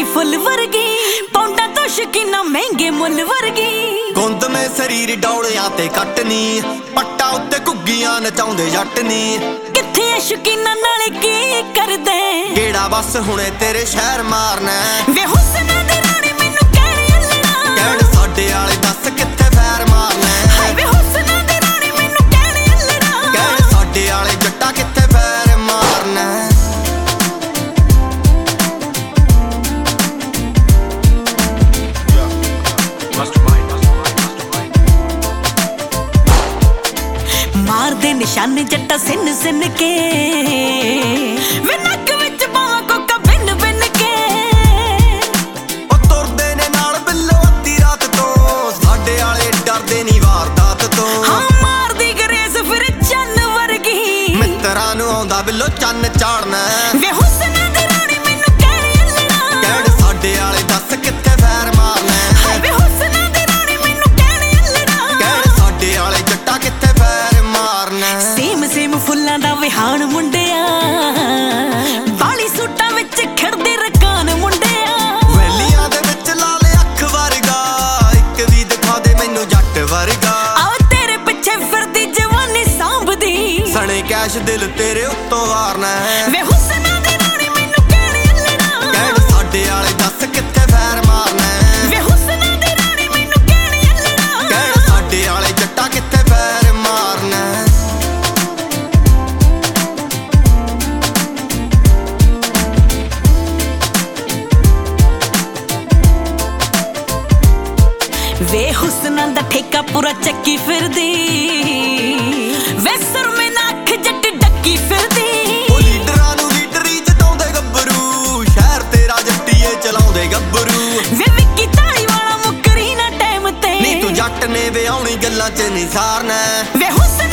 full वर्गी पौंडा तो शकीना महंगे मुल वर्गी गुंद में शरीर डौलियां ते कटनी पट्टा उत्ते घुग्गियां नचाउंदे जट नी किथे शकीना नाले की कर दे गेड़ा बस हुणे तेरे शहर मारना वे हुस्ना दी रानी मैनू कहणे अल्लड़ा कहण साडे वाले दस किथे फैर मारना हाय वे हुस्ना दी रानी मैनू कहणे अल्लड़ा कहण साडे वाले जट्टा किथे फैर मारना मार दे निशाने जट्टा सिन सिन के वे नक विच पावां कोका बिन बिन के ओ तुरदे ने नाल बिल्लो अद्धी रात तो साडे वाले डरदे नी वारदात तो हाँ मार दी गरेस फिर चन्न वर्गी मित्तरां नूं आउंदा बिल्लो चन्न चाड़ना वे हुस्ना दी रानी मैनू कहणे अल्लड़ा कहण साडे वाले दस किथे फैर मारना हाय वे हुस्ना दी रानी मैनू कहणे अल्लड़ा कहण साडे वाले जट्टा किथे फैर मारना सेम सेम फुल्लां दा विहान मुंडिया बाली सूटां विच खिड़दे रकान मुंडिया वैलियां दे विच लाले अख वर्गा इक वी दिखा दे मैनू जट वर्गा आओ तेरे पिछे फिरदी जवानी सांभदी सणे कैश दिल तेरे उत्तों वारना वे हुस्ना दी रानी मैनू कहणे अल्लड़ा कहण साडे वाले दस किथे फैर मारना वे हुस्ना दी रानी मैनू कहणे अल्लड़ा कहण साडे वाले जट्टा किथे फैर मारना वे हुस्ना दा ठेका पूरा चक्की फिरदी वे सुरमे ना अख जट डक्की फिरदी ओ लीडरां नूं लीडरी जताउंदे गब्बरू शहर तेरा जट्टीए चलाउंदे गब्बरू वे विक्की ताली वाला मुकरी ना टाइम ते नी तू जट ने वे आउणी गल्लां च नी सारना वे हुस्ना